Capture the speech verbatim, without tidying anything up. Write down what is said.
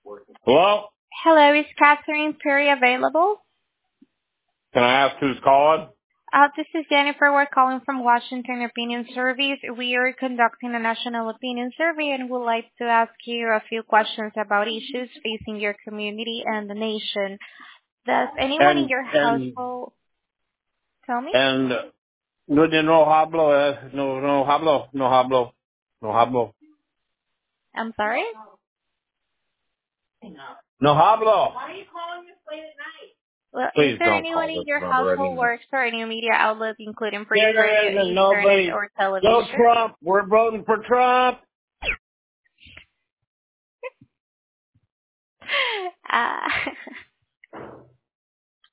Hello? Hello, is Catherine Perry available? Can I ask who's calling? Uh, this is Jennifer. We're calling from Washington Opinion Service. We are conducting a national opinion survey and would like to ask you a few questions about issues facing your community and the nation. Does anyone in And, your and, household tell me? and, no, no hablo, eh, no, no hablo, no hablo, no hablo, I'm sorry? no hablo. Well, is Please there don't anyone call in this your number household anymore. works for any media outlet, including print, radio, There isn't internet, nobody. or Go television? Trump. We're voting for Trump. Uh,